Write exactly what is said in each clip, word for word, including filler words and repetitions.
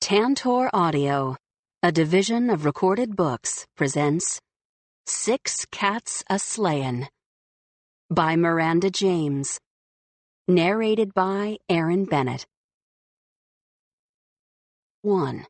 Tantor Audio, a division of Recorded Books, presents Six Cats A-Slayin' by Miranda James. Narrated by Aaron Bennett. one.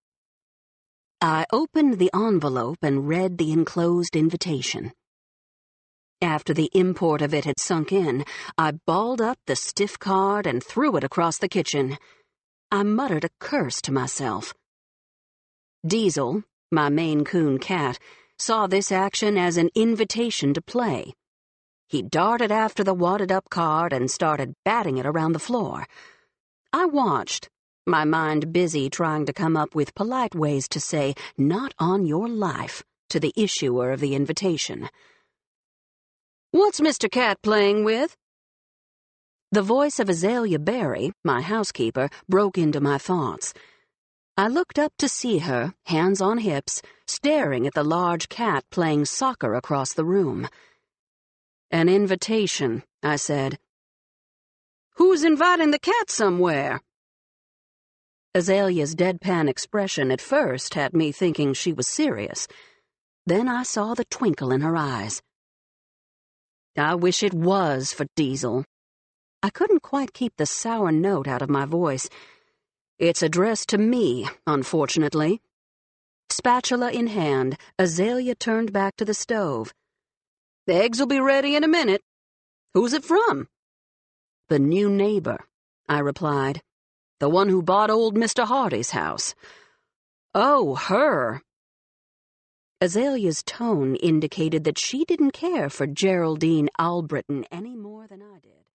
I opened the envelope and read the enclosed invitation. After the import of it had sunk in, I balled up the stiff card and threw it across the kitchen. I muttered a curse to myself. Diesel, my Maine Coon cat, saw this action as an invitation to play. He darted after the wadded-up card and started batting it around the floor. I watched, my mind busy trying to come up with polite ways to say, "Not on your life," to the issuer of the invitation. "What's Mister Cat playing with?" The voice of Azalea Berry, my housekeeper, broke into my thoughts. I looked up to see her, hands on hips, staring at the large cat playing soccer across the room. "An invitation," I said. "Who's inviting the cat somewhere?" Azalea's deadpan expression at first had me thinking she was serious. Then I saw the twinkle in her eyes. "I wish it was for Diesel." I couldn't quite keep the sour note out of my voice. "It's addressed to me, unfortunately." Spatula in hand, Azalea turned back to the stove. "The eggs'll be ready in a minute. Who's it from?" "The new neighbor," I replied. "The one who bought old Mister Hardy's house." "Oh, her." Azalea's tone indicated that she didn't care for Geraldine Albritton any more than I did.